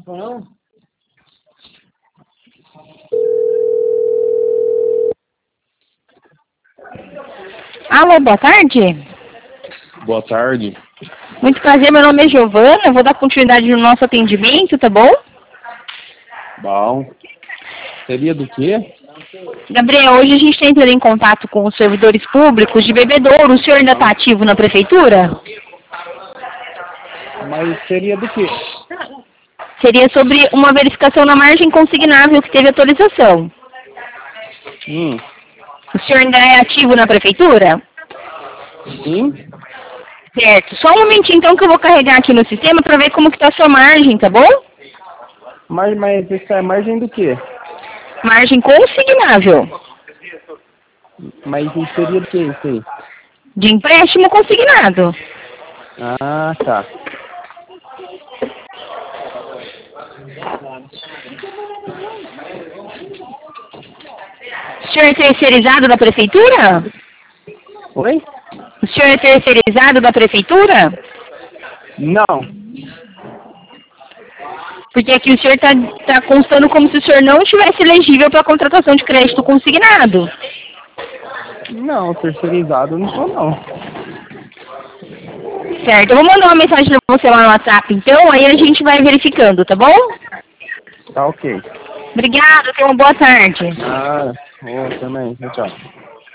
Não. Alô, boa tarde. Boa tarde. Muito prazer, meu nome é Giovana, eu vou dar continuidade no nosso atendimento, tá bom? Bom. Seria do quê? Gabriel, hoje a gente está entrando em contato com os servidores públicos de Bebedouro. O senhor ainda está ativo na prefeitura? Mas seria do quê? Seria sobre uma verificação na margem consignável que teve atualização. O senhor ainda é ativo na prefeitura? Sim? Certo. Só um momentinho então que eu vou carregar aqui no sistema para ver como que está a sua margem, tá bom? Mas isso é margem do quê? Margem consignável. Mas isso seria do quê isso aí? De empréstimo consignado. Ah, tá. O senhor é terceirizado da prefeitura? Oi? O senhor é terceirizado da prefeitura? Não. Porque aqui o senhor tá constando como se o senhor não estivesse elegível para contratação de crédito consignado. Não, terceirizado não sou não. Certo, eu vou mandar uma mensagem para você lá no WhatsApp, então, aí a gente vai verificando, tá bom? Tá ok. Obrigada, tenha uma boa tarde. Ah, também. Tchau.